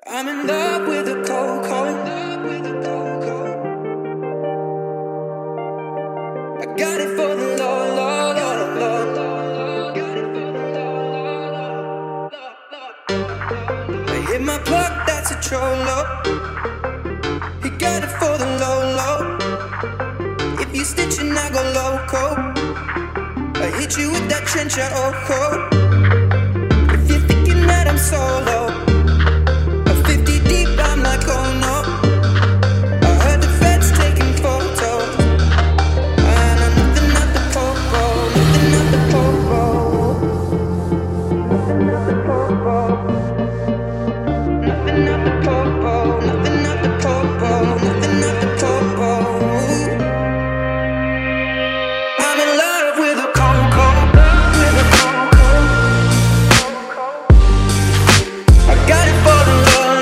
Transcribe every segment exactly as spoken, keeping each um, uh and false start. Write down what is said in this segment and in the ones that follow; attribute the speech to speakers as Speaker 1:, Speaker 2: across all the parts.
Speaker 1: I'm in love with a cold, cold. I got it for the low, low, low, low. I hit my plug, that's a trollo. He got it for the low, low. If you stitching, I go loco. I hit you with that trencher, oh, oh. If you're thinking that I'm solo, fifty deep, I'm like, oh no. I heard the feds taking photos. I know nothing at the popo, nothing at the popo. Nothing at the popo, nothing at the popo, nothing at the popo. I'm in love with a coco, with a coco. I got it for the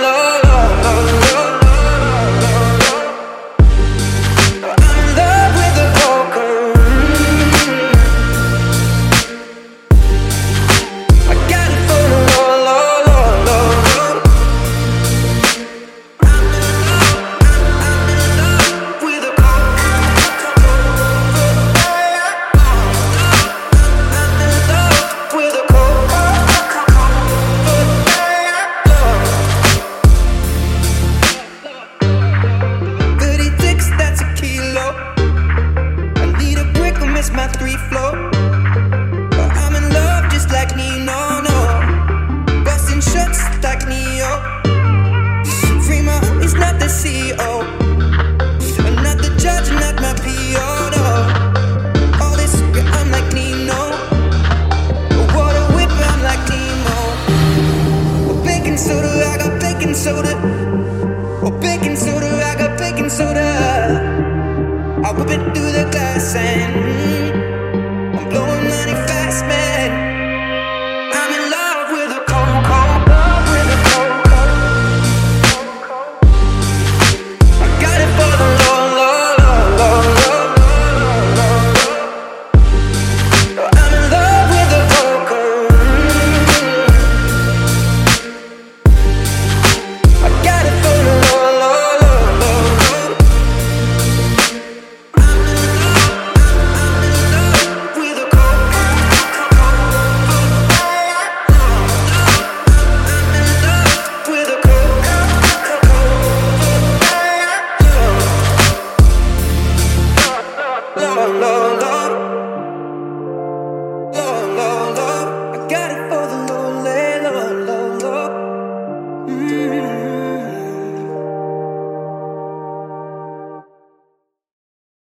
Speaker 1: my three flow, but I'm in love just like Nino, no. Busting shots like Neo. Free my homies, not the C E O. I'm not the judge, not my P O, no. All this, yeah, I'm like Nino. Water whip, I'm like Nemo. Oh, baking soda, I got baking soda. Oh, baking soda, I got baking soda. I whip it through the glass and